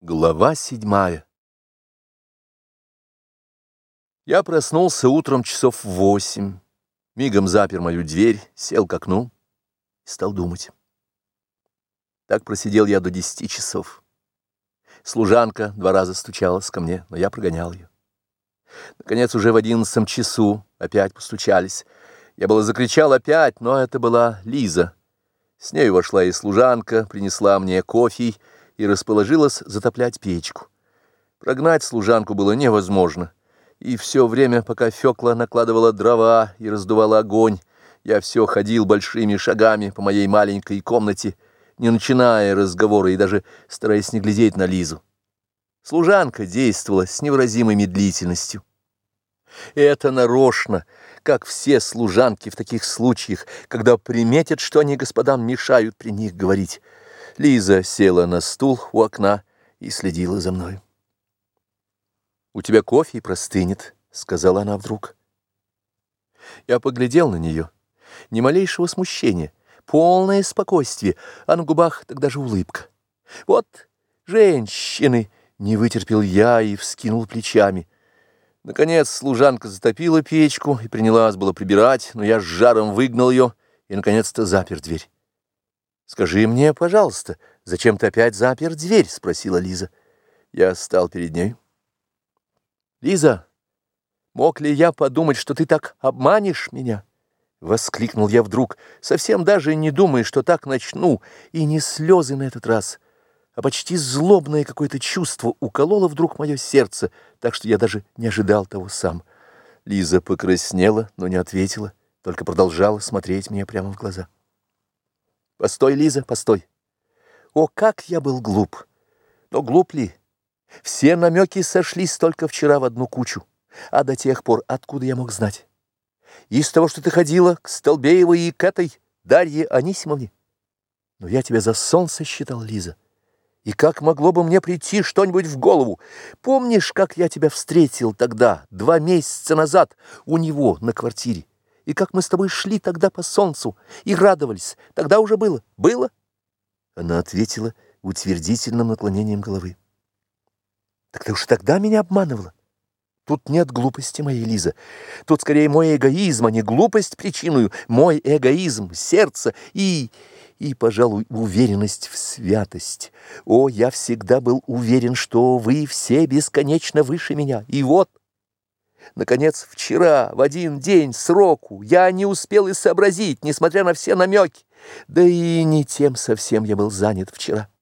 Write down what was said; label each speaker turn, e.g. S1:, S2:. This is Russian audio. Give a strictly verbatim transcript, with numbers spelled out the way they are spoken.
S1: Глава седьмая. Я проснулся утром часов в восемь, мигом запер мою дверь, сел к окну и стал думать. Так просидел я до десяти часов. Служанка два раза стучалась ко мне, но я прогонял ее. Наконец, уже в одиннадцатом часу опять постучались. Я было закричал опять, но это была Лиза. С нею вошла и служанка, принесла мне кофе и расположилась затоплять печку. Прогнать служанку было невозможно, и все время, пока Фёкла накладывала дрова и раздувала огонь, я все ходил большими шагами по моей маленькой комнате, не начиная разговора и даже стараясь не глядеть на Лизу. Служанка действовала с невыразимой медлительностью. И это нарочно, как все служанки в таких случаях, когда приметят, что они господам мешают при них говорить. Лиза села на стул у окна и следила за мной. «У тебя кофе простынет», — сказала она вдруг. Я поглядел на нее. Ни малейшего смущения, полное спокойствие, а на губах тогда же улыбка. «Вот женщины!» — не вытерпел я и вскинул плечами. Наконец служанка затопила печку и принялась было прибирать, но я с жаром выгнал ее и, наконец-то, запер дверь. «Скажи мне, пожалуйста, зачем ты опять запер дверь?» — спросила Лиза. Я стал перед ней. «Лиза, мог ли я подумать, что ты так обманешь меня?» — воскликнул я вдруг, совсем даже не думая, что так начну, и не слезы на этот раз, а почти злобное какое-то чувство укололо вдруг мое сердце, так что я даже не ожидал того сам. Лиза покраснела, но не ответила, только продолжала смотреть мне прямо в глаза. «Постой, Лиза, постой. О, как я был глуп! Но глуп ли? Все намеки сошлись только вчера в одну кучу. А до тех пор откуда я мог знать? Из того, что ты ходила к Столбеевой и к этой Дарье Анисимовне? Но я тебя за солнце считал, Лиза. И как могло бы мне прийти что-нибудь в голову? Помнишь, как я тебя встретил тогда, два месяца назад, у него на квартире? И как мы с тобой шли тогда по солнцу и радовались? Тогда уже было. Было?» Она ответила утвердительным наклонением головы. «Так ты уж тогда меня обманывала. Тут нет глупости моей, Лиза. Тут скорее мой эгоизм, а не глупость причиною. Мой эгоизм, сердце и... и, пожалуй, уверенность в святость. О, я всегда был уверен, что вы все бесконечно выше меня. И вот... Наконец, вчера, в один день сроку, я не успел и сообразить, несмотря на все намеки. Да и не тем совсем я был занят вчера.